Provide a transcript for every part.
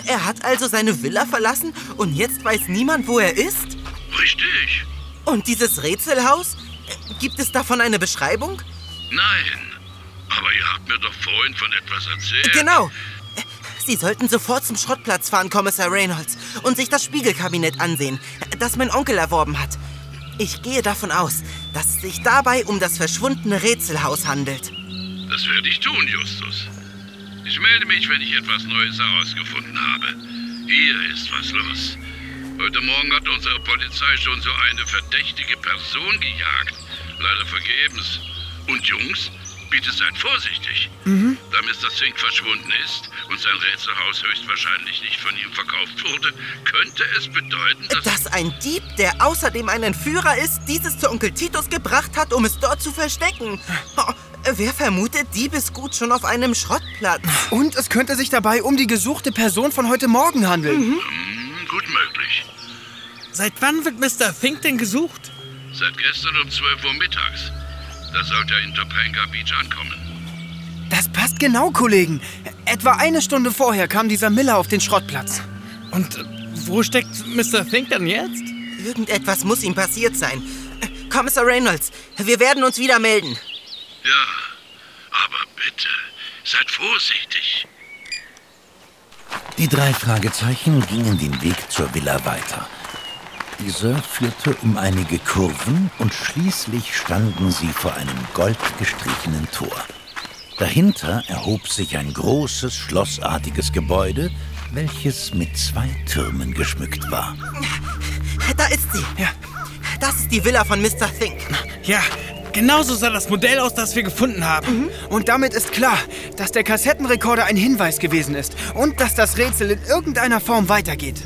Er hat also seine Villa verlassen und jetzt weiß niemand, wo er ist? Richtig. Und dieses Rätselhaus? Gibt es davon eine Beschreibung? Nein. Aber ihr habt mir doch vorhin von etwas erzählt. Genau. Sie sollten sofort zum Schrottplatz fahren, Kommissar Reynolds, und sich das Spiegelkabinett ansehen, das mein Onkel erworben hat. Ich gehe davon aus, dass es sich dabei um das verschwundene Rätselhaus handelt. Das werde ich tun, Justus. Ich melde mich, wenn ich etwas Neues herausgefunden habe. Hier ist was los. Heute Morgen hat unsere Polizei schon so eine verdächtige Person gejagt. Leider vergebens. Und Jungs, bitte seid vorsichtig. Da Mr. Fink verschwunden ist und sein Rätselhaus höchstwahrscheinlich nicht von ihm verkauft wurde, könnte es bedeuten, dass ein Dieb, der außerdem ein Entführer ist, dieses zu Onkel Titus gebracht hat, um es dort zu verstecken. Oh, wer vermutet Diebesgut schon auf einem Schrottplatz? Und es könnte sich dabei um die gesuchte Person von heute Morgen handeln. Gut möglich. Seit wann wird Mr. Fink denn gesucht? Seit gestern um 12 Uhr mittags. Da sollte er in Topanga Beach ankommen. Das passt genau, Kollegen. Etwa eine Stunde vorher kam dieser Miller auf den Schrottplatz. Und wo steckt Mr. Fink denn jetzt? Irgendetwas muss ihm passiert sein. Kommissar Reynolds, wir werden uns wieder melden. Ja, aber bitte, seid vorsichtig. Die 3 Fragezeichen gingen den Weg zur Villa weiter. Dieser führte um einige Kurven und schließlich standen sie vor einem goldgestrichenen Tor. Dahinter erhob sich ein großes, schlossartiges Gebäude, welches mit 2 Türmen geschmückt war. Da ist sie. Ja. Das ist die Villa von Mr. Fink. Ja, genauso sah das Modell aus, das wir gefunden haben. Und damit ist klar, dass der Kassettenrekorder ein Hinweis gewesen ist und dass das Rätsel in irgendeiner Form weitergeht.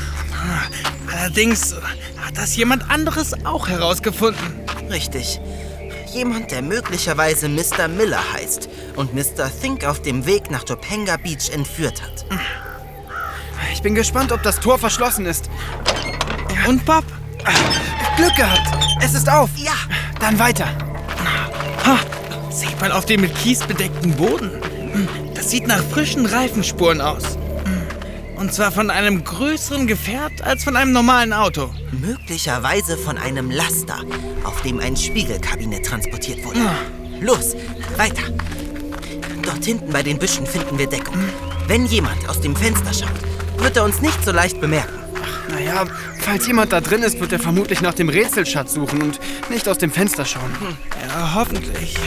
Allerdings hat das jemand anderes auch herausgefunden. Richtig. Jemand, der möglicherweise Mr. Miller heißt und Mr. Fink auf dem Weg nach Topanga Beach entführt hat. Ich bin gespannt, ob das Tor verschlossen ist. Und Bob? Glück gehabt. Es ist auf. Ja. Dann weiter. Ha, sieht man auf dem mit Kies bedeckten Boden. Das sieht nach frischen Reifenspuren aus. Und zwar von einem größeren Gefährt als von einem normalen Auto. Möglicherweise von einem Laster, auf dem ein Spiegelkabinett transportiert wurde. Los, weiter. Dort hinten bei den Büschen finden wir Deckung. Wenn jemand aus dem Fenster schaut, wird er uns nicht so leicht bemerken. Naja, falls jemand da drin ist, wird er vermutlich nach dem Rätselschatz suchen und nicht aus dem Fenster schauen. Ja, hoffentlich.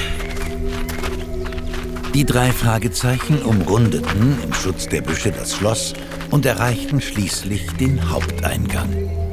Die 3 Fragezeichen umrundeten im Schutz der Büsche das Schloss und erreichten schließlich den Haupteingang.